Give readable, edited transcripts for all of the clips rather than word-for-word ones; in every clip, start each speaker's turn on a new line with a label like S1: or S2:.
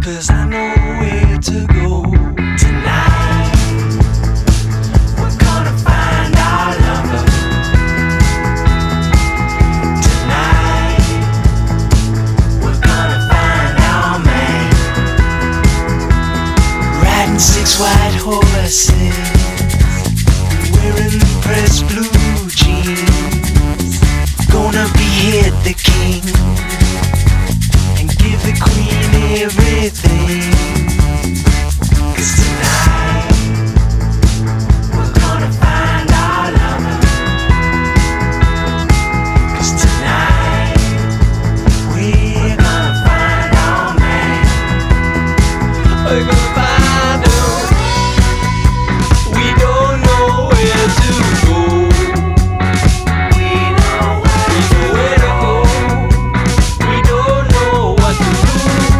S1: 'cause I know where to go tonight. We're gonna find our lover tonight. We're gonna find our man, riding 6 white horses, wearing the pressed blue jeans. Gonna behead the king and give the queen everything. 'Cause tonight we're gonna find our lover. 'Cause tonight we're gonna find our man. We're gonna find him. We don't know where to go. We know where to go. We don't know what to do.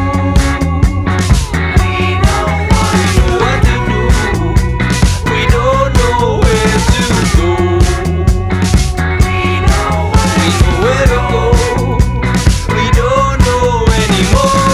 S1: We know what to do. We don't know where to go. We know where to go. We don't know anymore.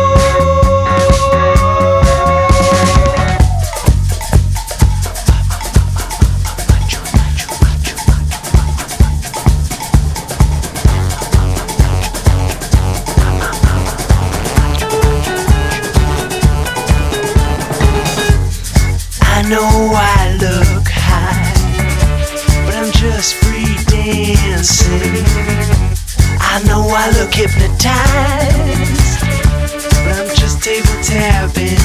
S1: I know I look high, but I'm just free dancing. I know I look hypnotized, but I'm just table tapping.